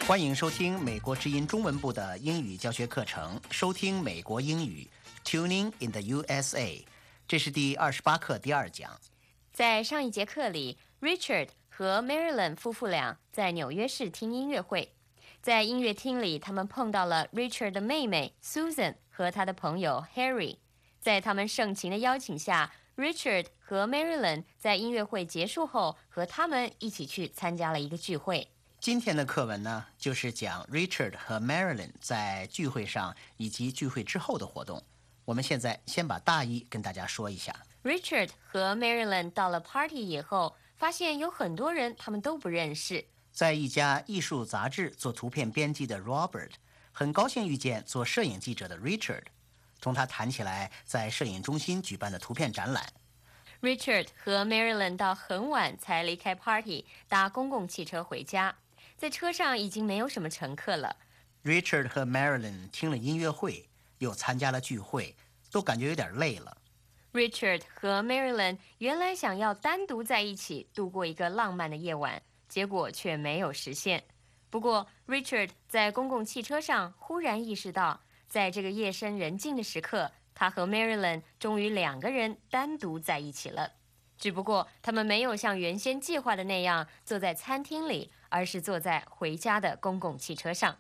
欢迎收听美国之音中文部的英语教学课程，收听美国英语 Tuning in the USA。这是第28课第2讲。 在上一节课里 ，Richard 和 Marilyn 夫妇俩在纽约市听音乐会。在音乐厅里，他们碰到了 Richard 的妹妹 Susan 和他的朋友 Harry。在他们盛情的邀请下 ，Richard 和 Marilyn 在音乐会结束后，和他们一起去参加了一个聚会。 今天的课文呢，就是讲 Richard 和 Marilyn 在聚会上以及聚会之后的活动。我们现在先把大意跟大家说一下。 Richard 和 Marilyn 到了 party 以后，发现有很多人他们都不认识。 在一家艺术杂志做图片编辑的 Robert 很高兴遇见做摄影记者的 Richard， 同他谈起来在摄影中心举办的图片展览。 Richard 和 Marilyn 到很晚才离开 party， 搭公共汽车回家。在车上已经没有什么乘客了。 Richard 和 Marilyn 听了音乐会，又参加了聚会，都感觉有点累了。 Richard 和 Marilyn 原来想要单独在一起度过一个浪漫的夜晚，结果却没有实现。不过 Richard 在公共汽车上忽然意识到，在这个夜深人静的时刻，他和 Marilyn 终于2个人单独在一起了。只不过他们没有像原先计划的那样坐在餐厅里，而是坐在回家的公共汽车上。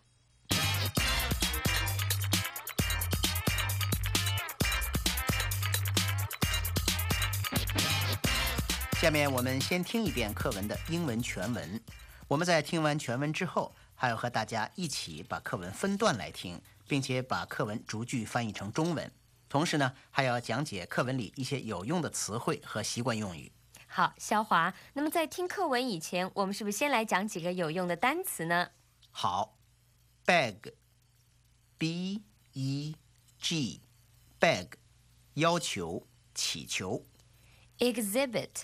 下面我们先听一遍课文的英文全文。我们在听完全文之后，还要和大家一起把课文分段来听，并且把课文逐句翻译成中文。同时呢，还要讲解课文里一些有用的词汇和习惯用语。 好，肖华，那么在听课文以前，我们是不是先来讲几个有用的单词呢？ 好 ，beg B-E-G beg 要求、祈求。 Exhibit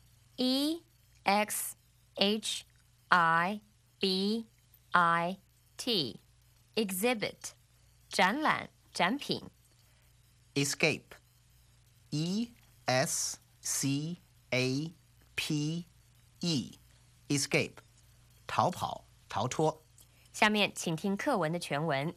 E-X-H-I-B-I-T Exhibit 展览、展品。 Escape E-S-C-A-P-E Escape 逃跑、逃脱。 下面请听课文的全文。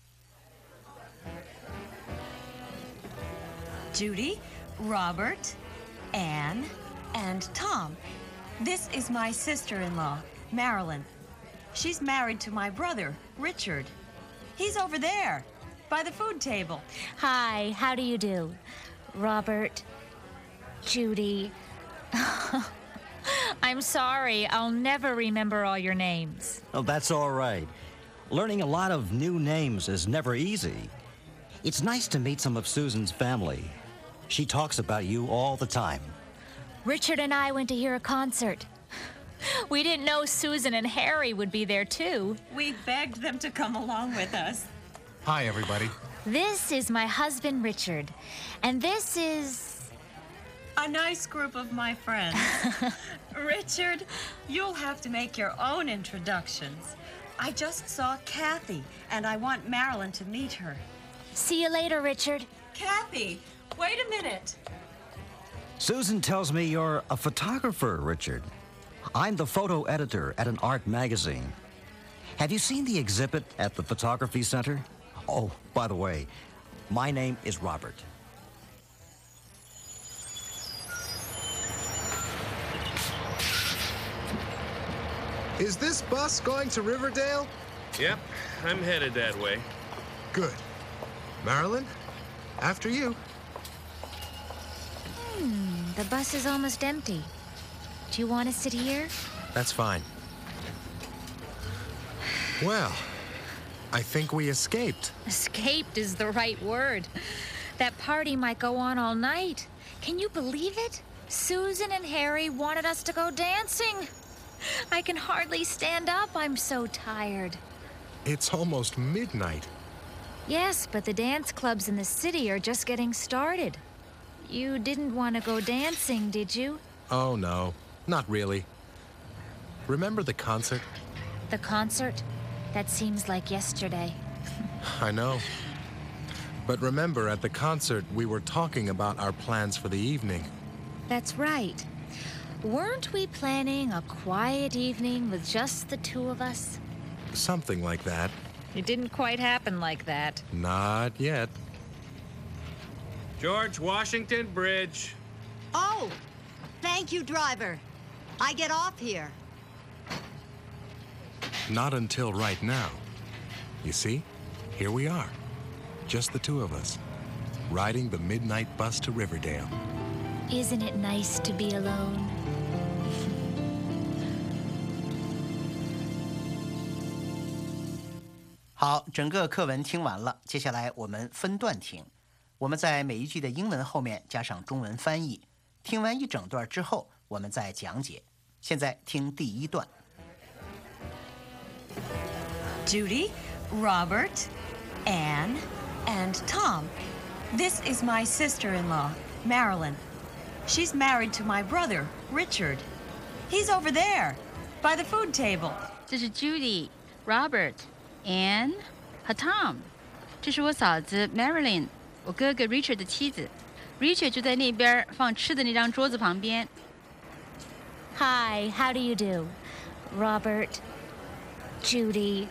Judy, Robert, Anne, and Tom. This is my sister-in-law, Marilyn. She's married to my brother, Richard. He's over there, by the food table. Hi, how do you do? Robert, Judy. I'm sorry, I'll never remember all your names. Oh, that's all right. Learning a lot of new names is never easy. It's nice to meet some of Susan's family. She talks about you all the time. Richard and I went to hear a concert. We didn't know Susan and Harry would be there too. We begged them to come along with us. Hi, everybody. This is my husband, Richard. And this is... A nice group of my friends. Richard, you'll have to make your own introductions. I just saw Kathy, and I want Marilyn to meet her. See you later, Richard. Kathy, wait a minute. Susan tells me you're a photographer, Richard. I'm the photo editor at an art magazine. Have you seen the exhibit at the Photography Center? Oh, by the way, my name is Robert. Is this bus going to Riverdale? Yep, I'm headed that way. Good. Marilyn, after you. The bus is almost empty. Do you want to sit here? That's fine. Well, I think we escaped. Escaped is the right word. That party might go on all night. Can you believe it? Susan and Harry wanted us to go dancing. I can hardly stand up. I'm so tired. It's almost midnight. Yes, but the dance clubs in the city are just getting started. You didn't want to go dancing, did you? Oh, no, not really. Remember the concert? The concert? That seems like yesterday. I know. But remember, at the concert, we were talking about our plans for the evening. That's right. Weren't we planning a quiet evening with just the two of us? Something like that. It didn't quite happen like that. Not yet. George Washington Bridge. Oh, thank you, driver. I get off here. Not until right now. You see, here we are. Just the two of us, riding the midnight bus to Riverdale. Isn't it nice to be alone? 好，整个课文听完了，接下来我们分段听。我们在每一句的英文后面加上中文翻译。听完一整段之后，我们再讲解。现在听第一段。 Judy, Robert, Anne, and Tom. This is my sister-in-law, Marilyn. She's married to my brother, Richard. He's over there, by the food table. 这是 Judy、Robert、Anne 和 Tom。这是我嫂子 Marilyn， 我哥哥 Richard 的妻子。Richard 就在那边放吃的那张桌子旁边。 Hi, how do you do? Robert, Judy.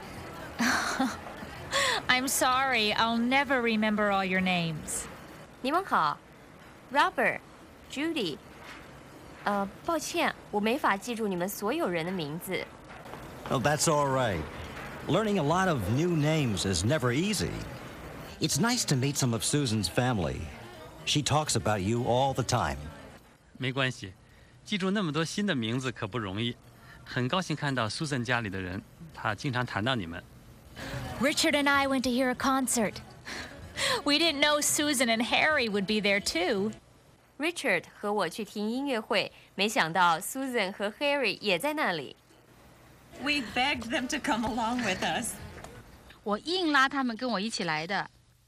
I'm sorry, I'll never remember all your names. 你们好 ，Robert, Judy。抱歉，我没法记住你们所有人的名字。 Oh, that's all right. Learning a lot of new names is never easy. It's nice to meet some of Susan's family. She talks about you all the time. 没关系，记住那么多新的名字可不容易。很高兴看到 Susan 家里的人，她经常谈到你们。 Richard and I went to hear a concert. We didn't know Susan and Harry would be there too. Richard 和我去听音乐会，没想到 Susan 和 Harry 也在那里。 We begged them to come along with us. 我硬拉他们跟我一起来的。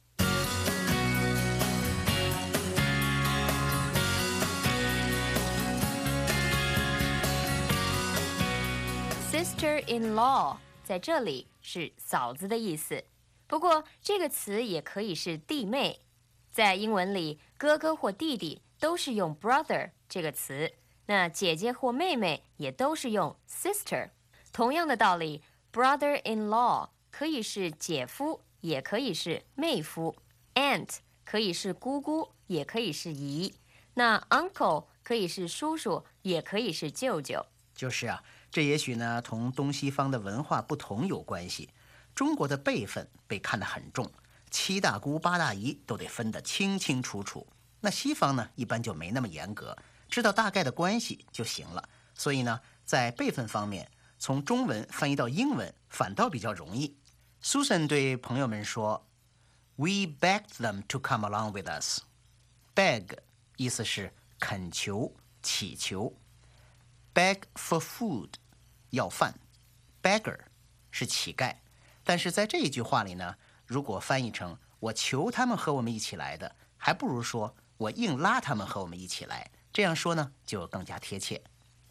Sister-in-law 在这里是嫂子的意思，不过这个词也可以是弟妹。在英文里，哥哥或弟弟都是用 brother 这个词，那姐姐或妹妹也都是用 sister。同样的道理 ，brother-in-law 可以是姐夫，也可以是妹夫 ；aunt 可以是姑姑，也可以是姨。那 uncle 可以是叔叔，也可以是舅舅。 就是啊，这也许呢同东西方的文化不同有关系。中国的辈分被看得很重，7大姑8大姨都得分得清清楚楚。那西方呢，一般就没那么严格，知道大概的关系就行了。所以呢，在辈分方面，从中文翻译到英文反倒比较容易。Susan 对朋友们说 ：“We begged them to come along with us.” Beg 意思是恳求、祈求。Beg for food 要饭 ，beggar 是乞丐。但是在这一句话里呢，如果翻译成我求他们和我们一起来的，还不如说我硬拉他们和我们一起来。这样说呢，就更加贴切。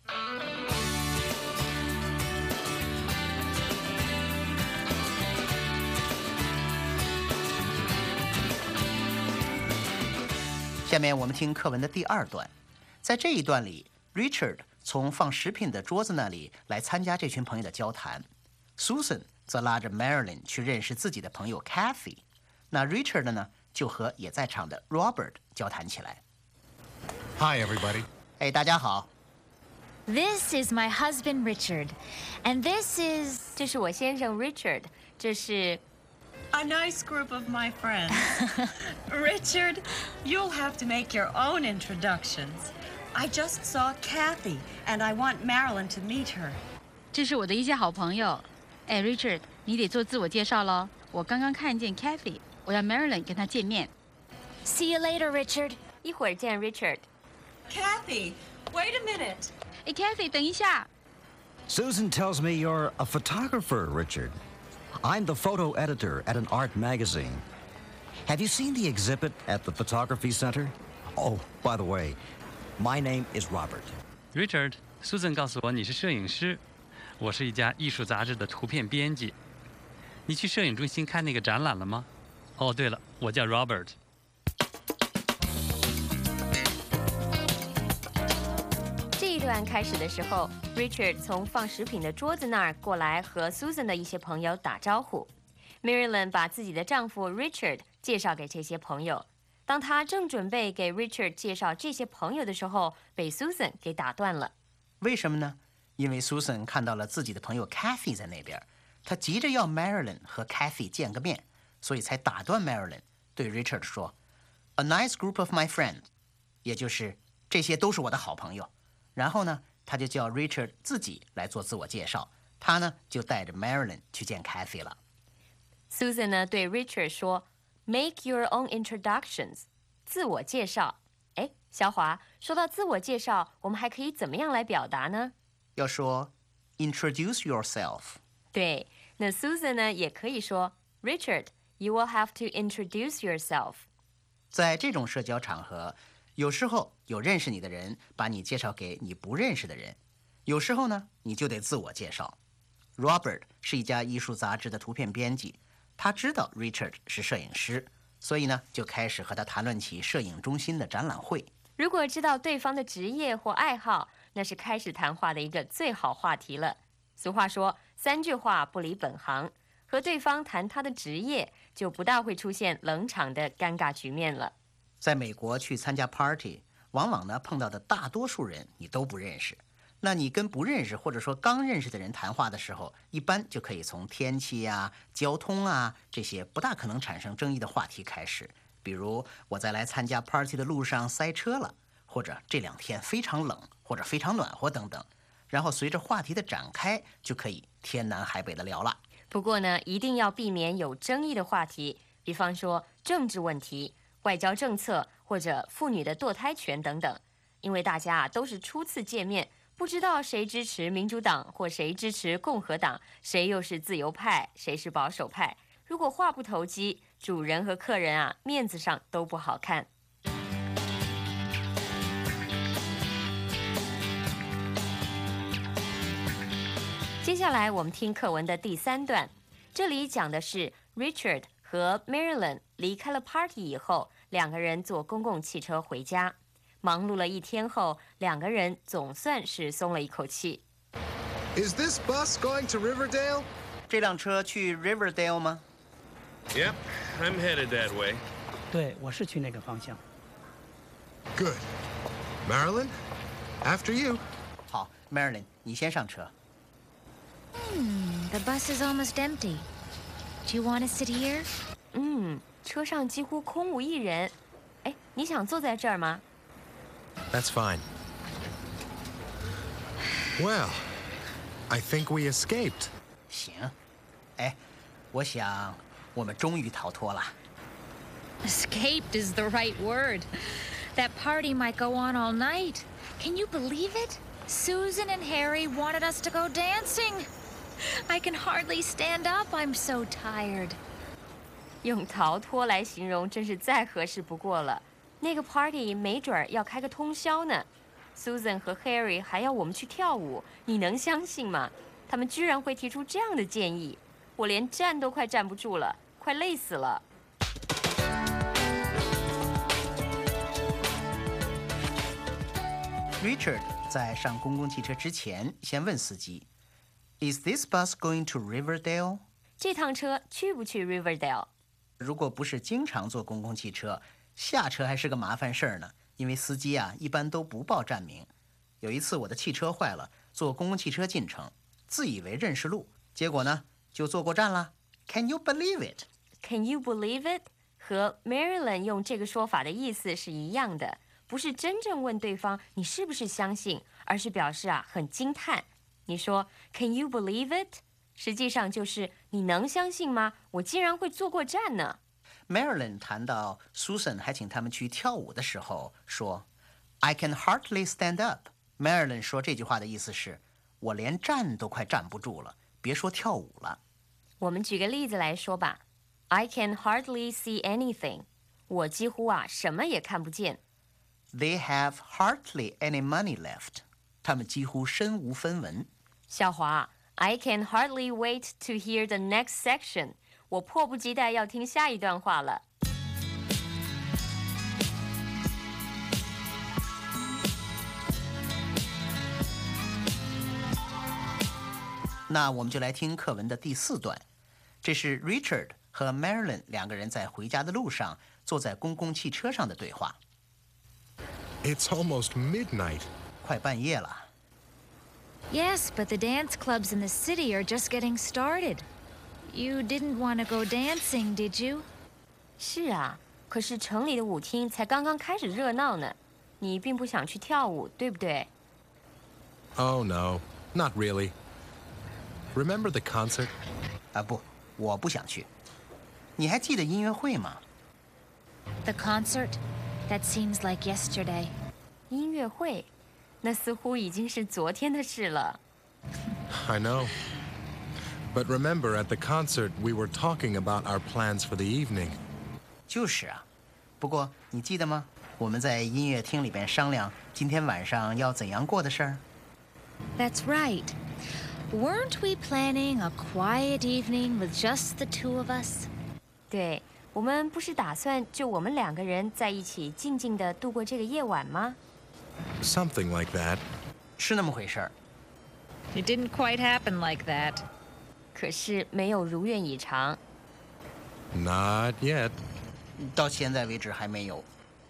下面我们听课文的第2段，在这一段里 ，Richard 从放食品的桌子那里来参加这群朋友的交谈 ，Susan 则拉着 Marilyn 去认识自己的朋友 Kathy。那 Richard 呢，就和也在场的 Robert 交谈起来。 Hi, everybody. 哎，大家好。 This is my husband Richard, and this is 这是我先生 Richard， 这是 A nice group of my friends. Richard, you'll have to make your own introductions. I just saw Kathy, and I want Marilyn to meet her. 这是我的一些好朋友。哎 ，Richard， 你得做自我介绍喽。我刚刚看见 Kathy， 我要 Marilyn 跟她见面。 See you later, Richard. 一会儿见 Richard。 Kathy, wait a minute. 哎 ，Kathy， 等一下。 Susan tells me you're a photographer, Richard. I'm the photo editor at an art magazine. Have you seen the exhibit at the photography center? Oh, by the way, my name is Robert. Richard, Susan 告诉我你是摄影师，我是一家艺术杂志的图片编辑。你去摄影中心看那个展览了吗？哦，对了，我叫 Robert。 这一段开始的时候 ，Richard 从放食品的桌子那儿过来和 Susan 的一些朋友打招呼。Marilyn 把自己的丈夫 Richard 介绍给这些朋友。当她正准备给 Richard 介绍这些朋友的时候，被 Susan 给打断了。 为什么呢？因为 Susan 看到了自己的朋友 Kathy 在那边，她急着要 Marilyn 和 Kathy 见个面，所以才打断 Marilyn， 对 Richard 说 "A nice group of my friends"， 也就是这些都是我的好朋友。然后呢，他就叫 Richard 自己来做自我介绍，他呢就带着 Marilyn 去见 Kathy 了。 Susan 呢对 Richard 说 "Make your own introductions"， 自我介绍。哎，小华，说到自我介绍，我们还可以怎么样来表达呢？ 要说 "Introduce yourself"。 对，那 Susan 呢也可以说 "Richard, you will have to introduce yourself"。 在这种社交场合，有时候有认识你的人把你介绍给你不认识的人，有时候呢你就得自我介绍。Robert 是一家艺术杂志的图片编辑，他知道 Richard 是摄影师，所以呢就开始和他谈论起摄影中心的展览会。 如果知道对方的职业或爱好，那是开始谈话的一个最好话题了。俗话说3句话不离本行，和对方谈他的职业，就不大会出现冷场的尴尬局面了。 在美国去参加 party， 往往呢碰到的大多数人你都不认识。那你跟不认识或者说刚认识的人谈话的时候，一般就可以从天气啊、交通啊这些不大可能产生争议的话题开始。比如我在来参加 party 的路上塞车了，或者这2天非常冷或者非常暖和等等。然后随着话题的展开，就可以天南海北的聊了。 不过呢，一定要避免有争议的话题，比方说政治问题、外交政策或者妇女的堕胎权等等。因为大家都是初次见面，不知道谁支持民主党或谁支持共和党，谁又是自由派，谁是保守派。如果话不投机，主人和客人面子上都不好看。接下来我们听课文的第3段，这里讲的是 Richard 和 Marilyn 离开了 party 以后，2个人坐公共汽车回家。忙碌了一天后，2个人总算是松了一口气。 Is this bus going to Riverdale? 这辆车去 Riverdale 吗？ Yep, I'm headed that way. 对，我是去那个方向。 Good. Marilyn, after you. 好 ，Marilyn， 你先上车。 The bus is almost empty. Do you want to sit here? 车上几乎空无一人。哎，你想坐在这儿吗？ That's fine. Well, I think we escaped. 行。哎，我想我们终于逃脱了。 Escaped is the right word. That party might go on all night. Can you believe it? Susan and Harry wanted us to go dancing. I can hardly stand up. I'm so tired. 用逃脱来形容真是再合适不过了。那个 party 没准儿要开个通宵呢。Susan 和 Harry 还要我们去跳舞，你能相信吗？他们居然会提出这样的建议，我连站都快站不住了，快累死了。 Richard 在上公共汽车之前，先问司机 "Is this bus going to Riverdale?" 这趟车去不去 Riverdale？ 如果不是经常坐公共汽车，下车还是个麻烦事儿呢。因为司机一般都不报站名。有一次我的汽车坏了，坐公共汽车进城，自以为认识路，结果呢就坐过站了。Can you believe it? Can you believe it? 和 Marilyn 用这个说法的意思是一样的，不是真正问对方你是不是相信，而是表示很惊叹。你说 Can you believe it? 实际上就是你能相信吗？我竟然会坐过站呢。 Marilyn 谈到 Susan 还请他们去跳舞的时候说 I can hardly stand up。 Marilyn 说这句话的意思是我连站都快站不住了，别说跳舞了。 我们举个例子来说吧， I can hardly see anything。 我几乎什么也看不见。 They have hardly any money left。 他们几乎身无分文。 小华， I can hardly wait to hear the next section。 我迫不及待要听下一段话了。 那我们就来听课文的第4段，这是 Richard 和 Marilyn 两个人在回家的路上坐在公共汽车上的对话。 It's almost midnight. 快半夜了。 Yes, but the dance clubs in the city are just getting started. You didn't want to go dancing, did you? 是啊，可是城里的舞厅才刚刚开始热闹呢，你并不想去跳舞，对不对？ Oh, no, not really. Remember the concert? 不，我不想去。你还记得音乐会吗？ The concert? That seems like yesterday. 音乐会，那似乎已经是昨天的事了。 I know. But remember, at the concert, we were talking about our plans for the evening. 就是啊，不过你记得吗？我们在音乐厅里边商量今天晚上要怎样过的事儿。 That's right. Weren't we planning a quiet evening with just the two of us? 对，我们不是打算就我们2个人在一起静静地度过这个夜晚吗？ Something like that. 是那么回事儿。 It didn't quite happen like that. 可是没有如愿以偿。 Not yet. 到现在为止还没有。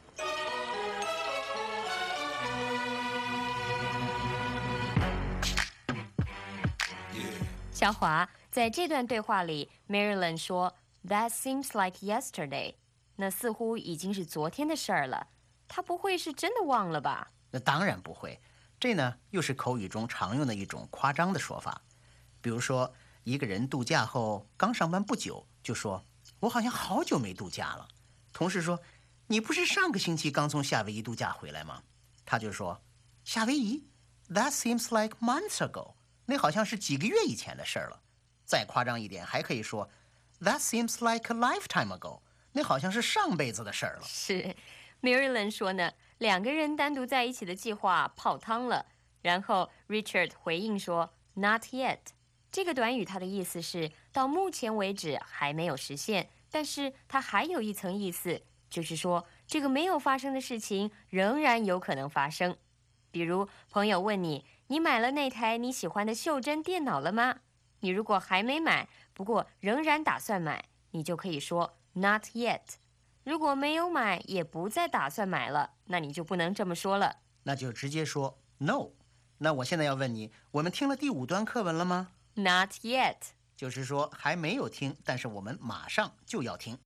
小华，在这段对话里 ，Marilyn 说 "That seems like yesterday"， 那似乎已经是昨天的事儿了。她不会是真的忘了吧？ 那当然不会。这呢，又是口语中常用的一种夸张的说法。比如说，一个人度假后刚上班不久，就说：“我好像好久没度假了。”同事说：“你不是上个星期刚从夏威夷度假回来吗？”他就说：“夏威夷 ？That seems like months ago。”那好像是几个月以前的事儿了。再夸张一点，还可以说 "That seems like a lifetime ago"， 那好像是上辈子的事儿了。 是 ，Marilyn 说呢，2个人单独在一起的计划泡汤了。然后 Richard 回应说 "Not yet"， 这个短语它的意思是到目前为止还没有实现，但是它还有一层意思，就是说这个没有发生的事情仍然有可能发生。比如朋友问你，你买了那台你喜欢的袖珍电脑了吗？你如果还没买，不过仍然打算买，你就可以说 not yet。如果没有买，也不再打算买了，那你就不能这么说了， 那就直接说 no。那我现在要问你，我们听了第5段课文了吗？ Not yet， 就是说还没有听，但是我们马上就要听。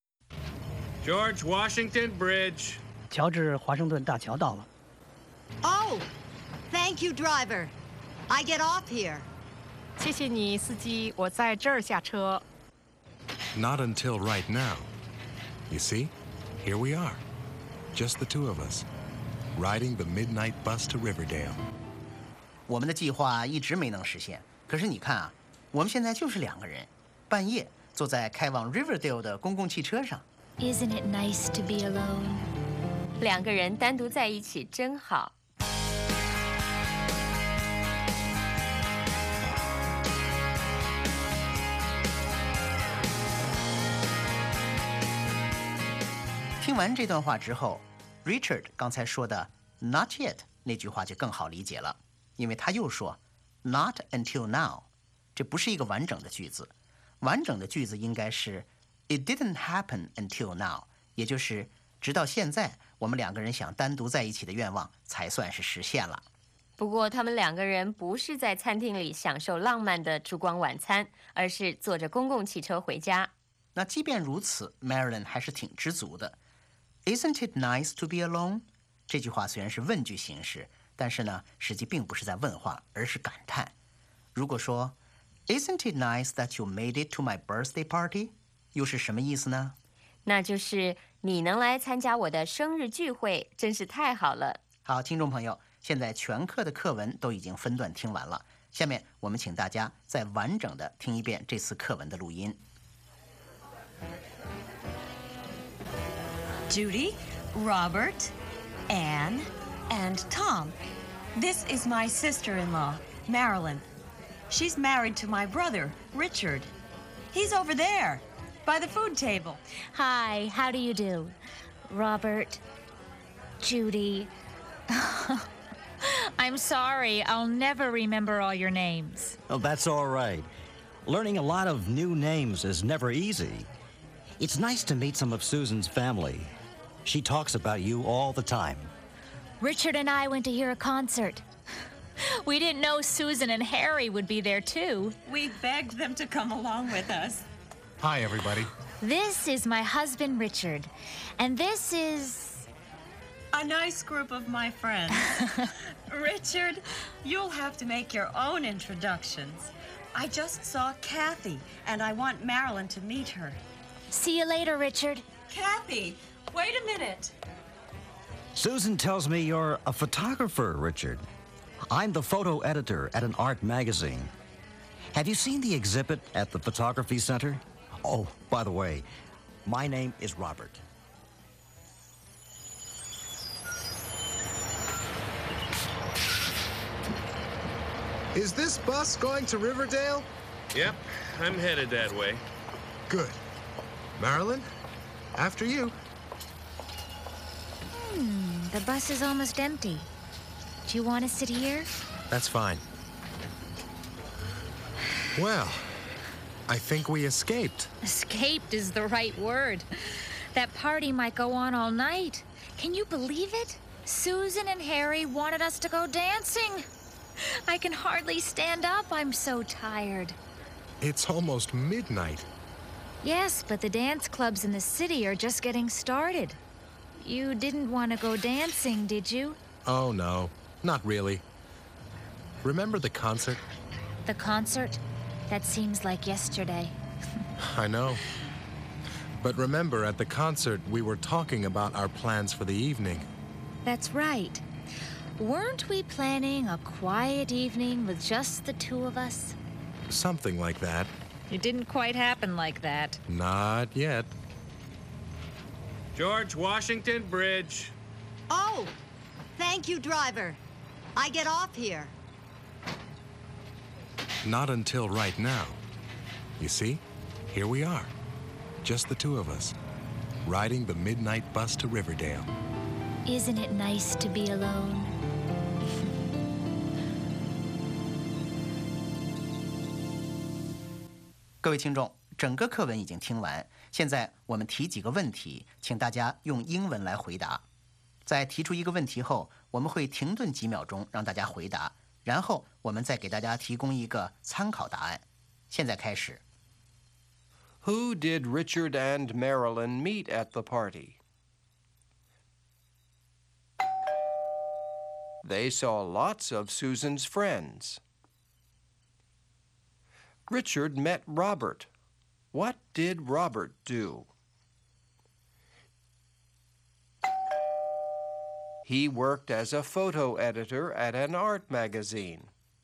George Washington Bridge。 乔治华盛顿大桥到了。 Oh, thank you, driver. I get off here. 谢谢你，司机，我在这儿下车。 Not until right now. You see, here we are, just the two of us, riding the midnight bus to Riverdale. 我们的计划一直没能实现，可是你看啊，我们现在就是2个人，半夜坐在开往 Riverdale 的公共汽车上。 Isn't it nice to be alone? 2个人单独在一起真好。 听完这段话之后 ，Richard 刚才说的 "not yet" 那句话就更好理解了，因为他又说 "not until now"， 这不是一个完整的句子。完整的句子应该是 "It didn't happen until now"， 也就是直到现在，我们2个人想单独在一起的愿望才算是实现了。 不过他们2个人不是在餐厅里享受浪漫的烛光晚餐，而是坐着公共汽车回家。 那即便如此 ，Marilyn 还是挺知足的。Isn't it nice to be alone？ 这句话虽然是问句形式，但是呢，实际并不是在问话，而是感叹。如果说 Isn't it nice that you made it to my birthday party？ 又是什么意思呢？ 那就是你能来参加我的生日聚会，真是太好了。 好，听众朋友，现在全课的课文都已经分段听完了，下面我们请大家再完整的听一遍这次课文的录音。 Judy, Robert, Anne, and Tom. This is my sister-in-law, Marilyn. She's married to my brother, Richard. He's over there, by the food table. Hi, how do you do? Robert, Judy. I'm sorry, I'll never remember all your names. Oh, that's all right. Learning a lot of new names is never easy. It's nice to meet some of Susan's family. She talks about you all the time. Richard and I went to hear a concert. We didn't know Susan and Harry would be there too. We begged them to come along with us. Hi, everybody. This is my husband, Richard. And this is... A nice group of my friends. Richard, you'll have to make your own introductions. I just saw Kathy, and I want Marilyn to meet her. See you later, Richard. Kathy, wait a minute. Susan tells me you're a photographer, Richard. I'm the photo editor at an art magazine. Have you seen the exhibit at the photography center? Oh, by the way, my name is Robert. Is this bus going to Riverdale? Yep, I'm headed that way. Good. Marilyn, after you. The bus is almost empty. Do you want to sit here? That's fine. Well, I think we escaped. Escaped is the right word. That party might go on all night. Can you believe it? Susan and Harry wanted us to go dancing. I can hardly stand up. I'm so tired. It's almost midnight. Yes, but the dance clubs in the city are just getting started. You didn't want to go dancing, did you? Oh, no. Not really. Remember the concert? The concert? That seems like yesterday. I know. But remember, at the concert, we were talking about our plans for the evening. That's right. Weren't we planning a quiet evening with just the two of us? Something like that. It didn't quite happen like that. Not yet. George Washington Bridge. Oh, thank you, driver. I get off here. Not until right now. You see, here we are. Just the two of us, riding the midnight bus to Riverdale. Isn't it nice to be alone? 各位听众，整个课文已经听完，现在我们提几个问题，请大家用英文来回答。在提出一个问题后，我们会停顿几秒钟让大家回答，然后我们再给大家提供一个参考答案。现在开始。 Who did Richard and Marilyn meet at the party? They saw lots of Susan's friends. Richard met Robert. What did Robert do? He worked as a photo editor at an art magazine.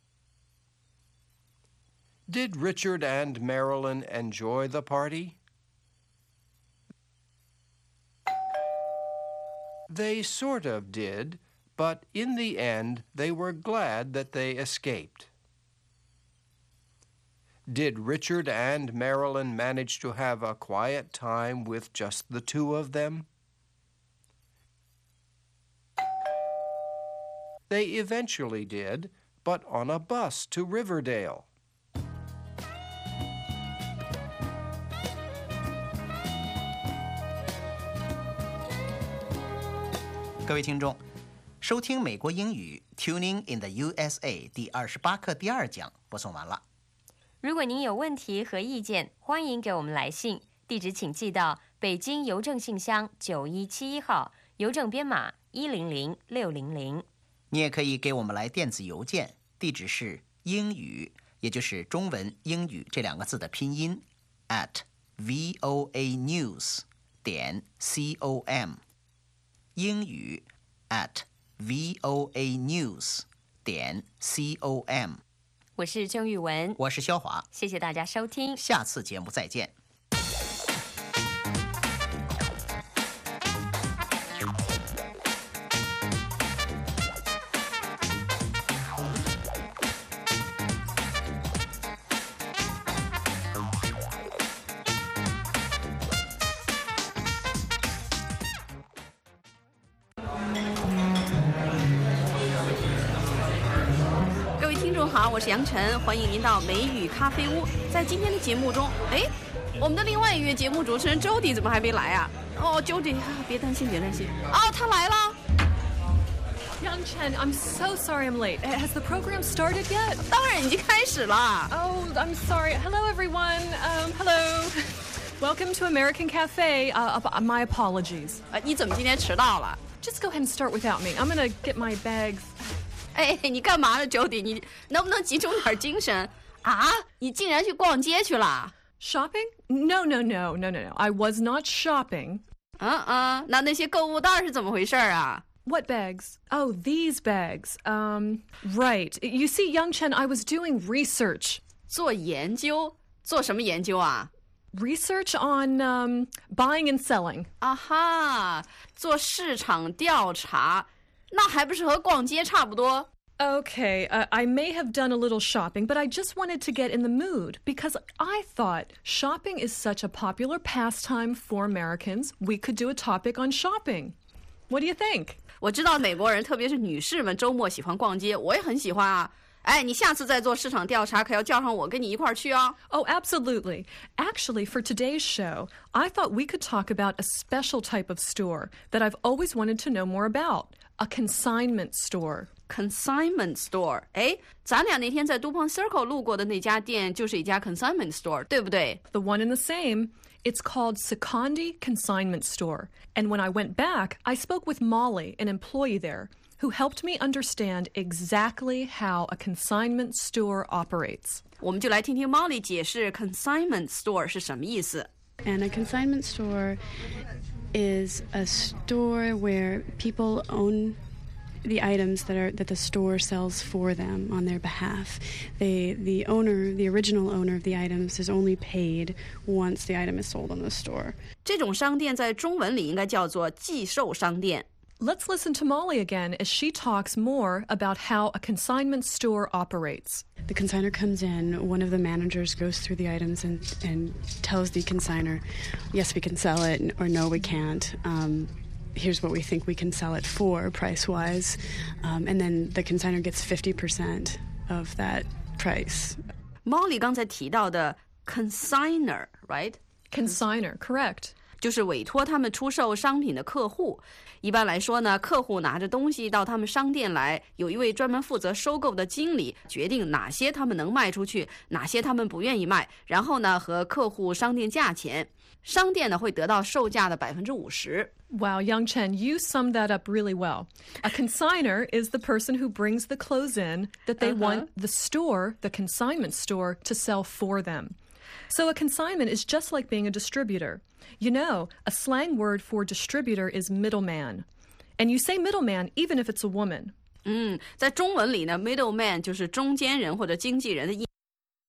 Did Richard and Marilyn enjoy the party? They sort of did, but in the end, they were glad that they escaped. Did Richard and Marilyn manage to have a quiet time with just the two of them? They eventually did, but on a bus to Riverdale. 各位听众，收听美国英语 Tuning in the USA 第28课第2讲播送完了。 如果您有问题和意见，欢迎给我们来信，地址请寄到北京邮政信箱9171号，邮政编码100600。 你也可以给我们来电子邮件，地址是英语，也就是中文英语这2个字的拼音 @voanews.com， 英语 @voanews.com。 我是郑玉文， 我是肖华， 谢谢大家收听， 下次节目再见。 众好，我是杨晨，欢迎您到美语咖啡屋。在今天的节目中，我们的另外一位节目主持人 Jody 怎么还没来啊？哦 ，Jody， 别担心，别担心。哦，他来了。 Young Chen, I'm so sorry I'm late. Has the program started yet? 当然已经开始了。 Oh, I'm sorry. Hello, everyone. Hello. Welcome to American Cafe. My apologies. 你怎么今天迟到了？ Just go ahead and start without me. I'm gonna get my bags. 你干嘛呢 ，Jody？ 你能不能集中点精神啊？你竟然去逛街去了 ？Shopping? No. I was not shopping. 那些购物袋是怎么回事啊？ What bags? Oh, these bags. Right. You see, Young Chen, I was doing research. 做研究？做什么研究啊？ Research on buying and selling. 啊哈，做市场调查，那还不是和逛街差不多？ Okay, I may have done a little shopping, but I just wanted to get in the mood because I thought shopping is such a popular pastime for Americans. We could do a topic on shopping. What do you think? 我知道美国人，特别是女士们，周末喜欢逛街，我也很喜欢啊。你下次再做市场调查，可要叫上我跟你一块儿去哦。 Oh, absolutely. Actually, for today's show, I thought we could talk about a special type of store that I've always wanted to know more about, a consignment store. Consignment store. 咱俩那天在 DuPont Circle 路过的那家店就是一家 consignment store, 对不对？ The one and the same. It's called Secondi Consignment Store. And when I went back, I spoke with Molly, an employee there, who helped me understand exactly how a consignment store operates. 我们就来听听 Molly 解释 consignment store 是什么意思。 And a consignment store is a store where people own the items that the store sells for them on their behalf. The original owner of the items is only paid once the item is sold on the store. 这种商店在中文里应该叫做寄售商店。 Let's listen to Molly again as she talks more about how a consignment store operates. The consignor comes in, one of the managers goes through the items and tells the consignor, yes, we can sell it, or no, we can't. Here's what we think we can sell it for, price-wise. And then the consignor gets 50% of that price. Molly 刚才提到的 consignor, right? Consignor, correct. 就是委托他们出售商品的客户。一般来说呢，客户拿着东西到他们商店来，有一位专门负责收购的经理决定哪些他们能卖出去，哪些他们不愿意卖，然后呢和客户商定价钱。商店呢会得到售价的50%。 Wow, Young Chen, you summed that up really well. A consignor is the person who brings the clothes in that they want the store, the consignment store, to sell for them. So a consignment is just like being a distributor. You know, a slang word for distributor is middleman. And you say middleman even if it's a woman. 在中文里呢 middleman 就是中间人或者经纪人的意思。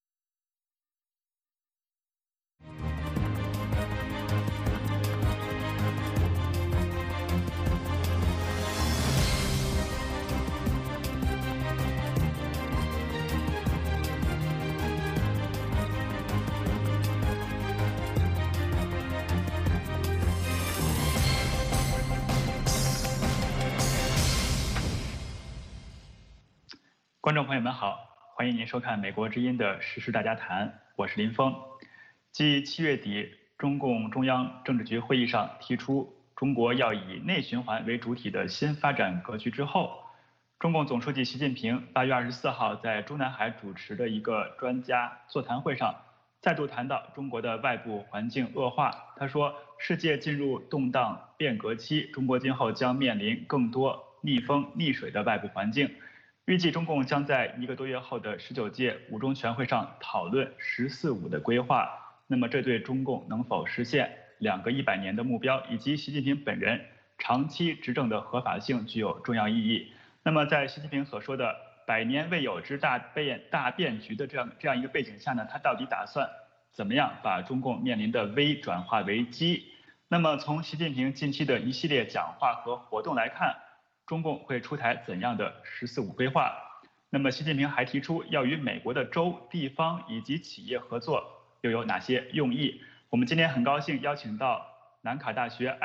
观众朋友们好，欢迎您收看美国之音的时事大家谈，我是林峰。继7月底中共中央政治局会议上提出中国要以内循环为主体的新发展格局之后，中共总书记习近平8月24号在中南海主持的一个专家座谈会上，再度谈到中国的外部环境恶化。他说，世界进入动荡变革期，中国今后将面临更多逆风逆水的外部环境。预计中共将在1个多月后的19届五中全会上讨论“十四五”的规划。那么，这对中共能否实现2个100年的目标，以及习近平本人长期执政的合法性具有重要意义。那么，在习近平所说的100年未有之大变局的这样一个背景下呢，他到底打算怎么样把中共面临的危转化为机？那么，从习近平近期的一系列讲话和活动来看，中共会出台怎样的“十四五”规划？那么，习近平还提出要与美国的州、地方以及企业合作，又有哪些用意？我们今天很高兴邀请到南卡大学